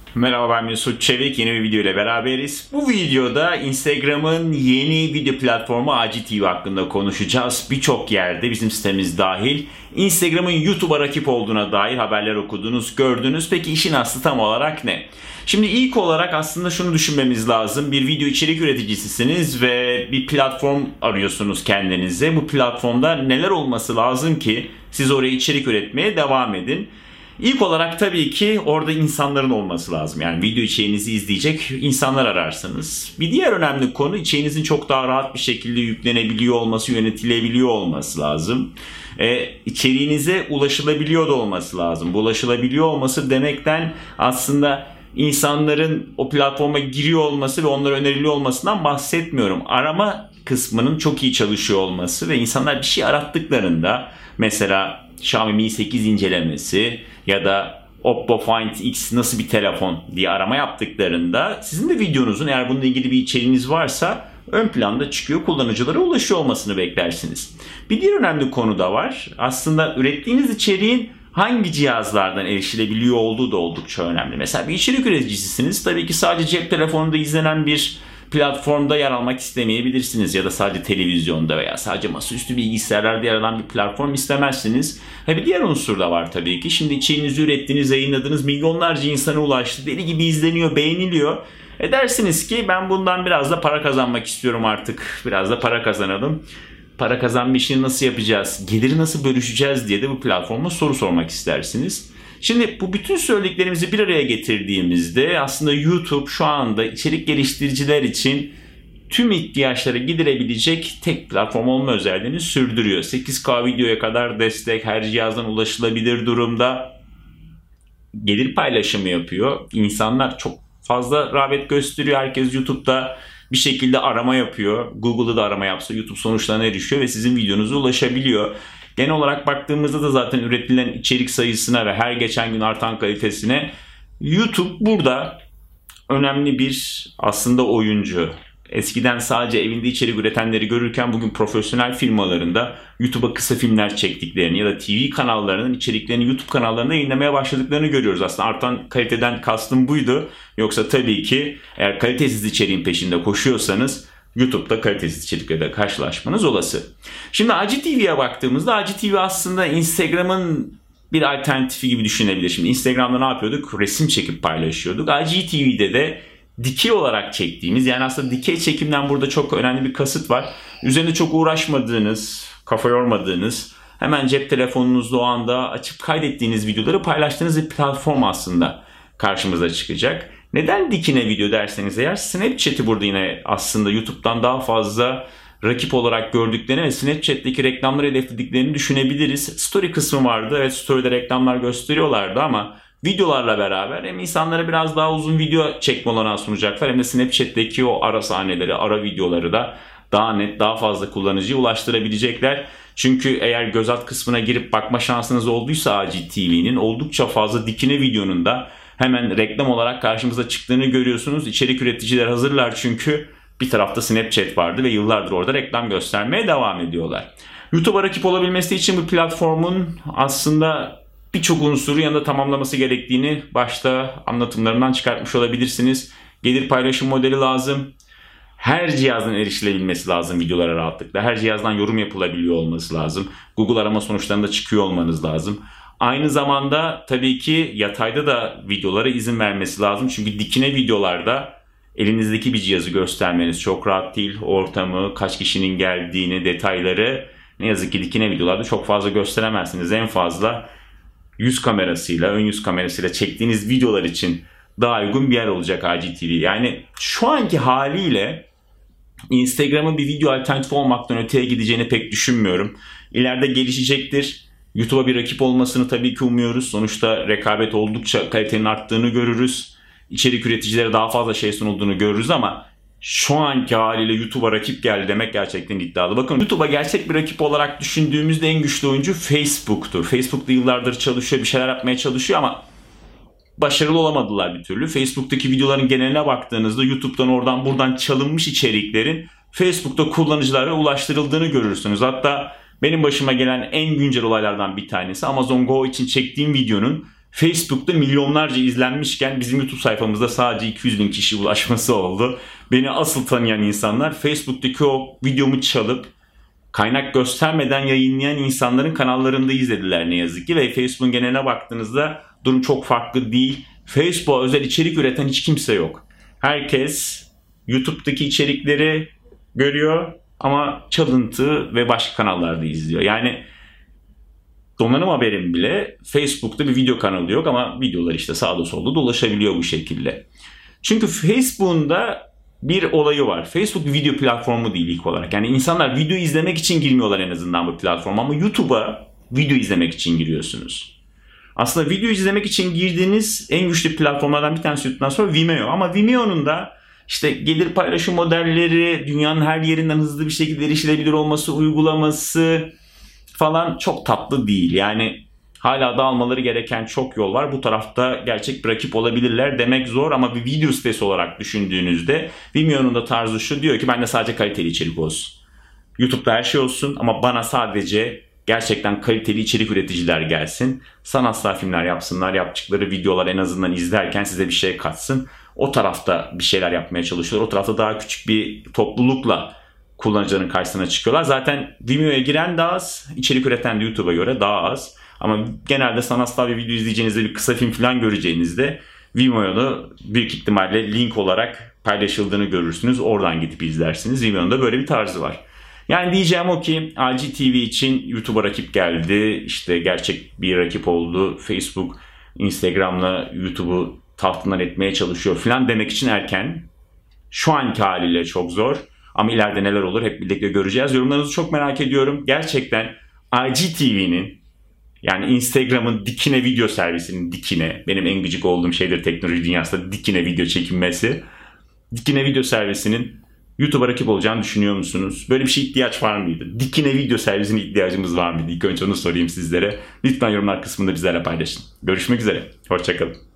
Merhaba, ben Mesut Çevik, yeni bir video ile beraberiz. Bu videoda Instagram'ın yeni video platformu IGTV hakkında konuşacağız. Birçok yerde, bizim sitemiz dahil, Instagram'ın YouTube'a rakip olduğuna dair haberler okudunuz, gördünüz. Peki işin aslı tam olarak ne? Şimdi ilk olarak aslında şunu düşünmemiz lazım. Bir video içerik üreticisisiniz ve bir platform arıyorsunuz kendinize. Bu platformda neler olması lazım ki siz oraya içerik üretmeye devam edin? İlk olarak tabii ki orada insanların olması lazım. Yani video içeriğinizi izleyecek insanlar ararsınız. Bir diğer önemli konu, içeriğinizin çok daha rahat bir şekilde yüklenebiliyor olması, yönetilebiliyor olması lazım. İçeriğinize ulaşılabiliyor da olması lazım. Bu ulaşılabiliyor olması demekten aslında insanların o platforma giriyor olması ve onlara öneriliyor olmasından bahsetmiyorum. Arama kısmının çok iyi çalışıyor olması ve insanlar bir şey arattıklarında, mesela Xiaomi Mi 8 incelemesi ya da Oppo Find X nasıl bir telefon diye arama yaptıklarında sizin de videonuzun, eğer bununla ilgili bir içeriğiniz varsa, ön planda çıkıyor, kullanıcılara ulaşıyor olmasını beklersiniz. Bir diğer önemli konu da var. Aslında ürettiğiniz içeriğin hangi cihazlardan erişilebiliyor olduğu da oldukça önemli. Mesela bir içerik üreticisiniz. Tabii ki sadece cep telefonunda izlenen bir platformda yer almak istemeyebilirsiniz ya da sadece televizyonda veya sadece masaüstü bilgisayarlarda yer alan bir platform istemezsiniz. Bir diğer unsur da var tabii ki. Şimdi içeriğinizi ürettiniz, yayınladınız, milyonlarca insana ulaştı, deli gibi izleniyor, beğeniliyor. Dersiniz ki ben bundan biraz da para kazanmak istiyorum artık. Biraz da para kazanalım. Para kazanma işini nasıl yapacağız? Geliri nasıl bölüşeceğiz diye de bu platforma soru sormak istersiniz. Şimdi bu bütün söylediklerimizi bir araya getirdiğimizde aslında YouTube şu anda içerik geliştiriciler için tüm ihtiyaçları giderebilecek tek platform olma özelliğini sürdürüyor. 8K videoya kadar destek, her cihazdan ulaşılabilir durumda, gelir paylaşımı yapıyor. İnsanlar çok fazla rağbet gösteriyor. Herkes YouTube'da bir şekilde arama yapıyor. Google'da da arama yapsa YouTube sonuçlarına erişiyor ve sizin videonuza ulaşabiliyor. Genel olarak baktığımızda da zaten üretilen içerik sayısına ve her geçen gün artan kalitesine YouTube burada önemli bir aslında oyuncu. Eskiden sadece evinde içerik üretenleri görürken bugün profesyonel firmalarında YouTube'a kısa filmler çektiklerini ya da TV kanallarının içeriklerini YouTube kanallarında yayınlamaya başladıklarını görüyoruz. Aslında artan kaliteden kastım buydu. Yoksa tabii ki eğer kalitesiz içeriğin peşinde koşuyorsanız YouTube'da kalitesiz içeriklerle karşılaşmanız olası. Şimdi IGTV'ye baktığımızda IGTV aslında Instagram'ın bir alternatifi gibi düşünebilir. Şimdi Instagram'da ne yapıyorduk? Resim çekip paylaşıyorduk. IGTV'de de dikey olarak çektiğimiz, yani aslında dikey çekimden burada çok önemli bir kasıt var. Üzerinde çok uğraşmadığınız, kafa yormadığınız, hemen cep telefonunuzda o anda açıp kaydettiğiniz videoları paylaştığınız bir platform aslında karşımıza çıkacak. Neden dikine video derseniz eğer, Snapchat'i burada yine aslında YouTube'dan daha fazla rakip olarak gördüklerini ve Snapchat'teki reklamları hedeflediklerini düşünebiliriz. Story kısmı vardı. Evet, Story'de reklamlar gösteriyorlardı ama videolarla beraber hem insanlara biraz daha uzun video çekme olanağı sunacaklar hem de Snapchat'teki o ara sahneleri, ara videoları da daha net, daha fazla kullanıcıya ulaştırabilecekler. Çünkü eğer göz alt kısmına girip bakma şansınız olduysa IGTV'nin oldukça fazla dikine videonun da hemen reklam olarak karşımıza çıktığını görüyorsunuz. İçerik üreticiler hazırlar çünkü bir tarafta Snapchat vardı ve yıllardır orada reklam göstermeye devam ediyorlar. YouTube'a rakip olabilmesi için bu platformun aslında birçok unsuru yanında tamamlaması gerektiğini başta anlatımlarından çıkartmış olabilirsiniz. Gelir paylaşım modeli lazım. Her cihazdan erişilebilmesi lazım videolara rahatlıkla. Her cihazdan yorum yapılabiliyor olması lazım. Google arama sonuçlarında çıkıyor olmanız lazım. Aynı zamanda tabii ki yatayda da videolara izin vermesi lazım. Çünkü dikine videolarda elinizdeki bir cihazı göstermeniz çok rahat değil. Ortamı, kaç kişinin geldiğini, detayları ne yazık ki dikine videolarda çok fazla gösteremezsiniz. En fazla yüz kamerasıyla, ön yüz kamerasıyla çektiğiniz videolar için daha uygun bir yer olacak IGTV. Yani şu anki haliyle Instagram'ın bir video alternatifi olmaktan öteye gideceğini pek düşünmüyorum. İleride gelişecektir. YouTube'a bir rakip olmasını tabii ki umuyoruz. Sonuçta rekabet oldukça kalitenin arttığını görürüz. İçerik üreticilere daha fazla şey sunulduğunu görürüz ama şu anki haliyle YouTube'a rakip geldi demek gerçekten iddialı. Bakın, YouTube'a gerçek bir rakip olarak düşündüğümüzde en güçlü oyuncu Facebook'tur. Facebook'ta yıllardır çalışıyor, bir şeyler yapmaya çalışıyor ama başarılı olamadılar bir türlü. Facebook'taki videoların geneline baktığınızda YouTube'dan oradan buradan çalınmış içeriklerin Facebook'ta kullanıcılara ulaştırıldığını görürsünüz. Hatta benim başıma gelen en güncel olaylardan bir tanesi, Amazon Go için çektiğim videonun Facebook'ta milyonlarca izlenmişken bizim YouTube sayfamızda sadece 200 bin kişi ulaşması oldu. Beni asıl tanıyan insanlar Facebook'taki o videomu çalıp kaynak göstermeden yayınlayan insanların kanallarında izlediler ne yazık ki. Ve Facebook'un geneline baktığınızda durum çok farklı değil. Facebook'a özel içerik üreten hiç kimse yok. Herkes YouTube'daki içerikleri görüyor ama çalıntı ve başka kanallarda izliyor. Yani donanım haberim bile Facebook'ta bir video kanalı yok ama videolar işte sağda solda dolaşabiliyor bu şekilde. Çünkü Facebook'un da bir olayı var. Facebook bir video platformu değil ilk olarak. Yani insanlar video izlemek için girmiyorlar en azından bu platforma ama YouTube'a video izlemek için giriyorsunuz. Aslında video izlemek için girdiğiniz en güçlü platformlardan bir tanesi YouTube'dan sonra Vimeo. Ama Vimeo'nun da işte gelir paylaşım modelleri, dünyanın her yerinden hızlı bir şekilde erişilebilir olması, uygulaması falan çok tatlı değil. Yani hala da almaları gereken çok yol var. Bu tarafta gerçek bir rakip olabilirler demek zor ama bir video sitesi olarak düşündüğünüzde Vimeo'nun da tarzı şu, diyor ki bende sadece kaliteli içerik olsun. YouTube'da her şey olsun ama bana sadece gerçekten kaliteli içerik üreticiler gelsin. Sanatsal filmler yapsınlar, yaptıkları videolar en azından izlerken size bir şey katsın. O tarafta bir şeyler yapmaya çalışıyorlar. O tarafta daha küçük bir toplulukla kullanıcıların karşısına çıkıyorlar. Zaten Vimeo'ya giren daha az, içerik üreten de YouTube'a göre daha az. Ama genelde sanatsal bir video izleyeceğinizde, bir kısa film falan göreceğinizde Vimeo'nu büyük ihtimalle link olarak paylaşıldığını görürsünüz. Oradan gidip izlersiniz. Vimeo'nun da böyle bir tarzı var. Yani diyeceğim o ki IGTV için YouTube'a rakip geldi. İşte gerçek bir rakip oldu. Facebook, Instagram'la YouTube'u tahtından etmeye çalışıyor falan demek için erken. Şu anki haliyle çok zor. Ama ileride neler olur hep birlikte göreceğiz. Yorumlarınızı çok merak ediyorum. Gerçekten IGTV'nin, yani Instagram'ın dikine video servisinin dikine, benim en gıcık olduğum şeydir teknoloji dünyasında dikine video çekinmesi. Dikine video servisinin YouTube'a rakip olacağını düşünüyor musunuz? Böyle bir şeye ihtiyaç var mıydı? Dikine video servisine ihtiyacımız var mıydı? İlk önce onu sorayım sizlere. Lütfen yorumlar kısmında bizlerle paylaşın. Görüşmek üzere. Hoşça kalın.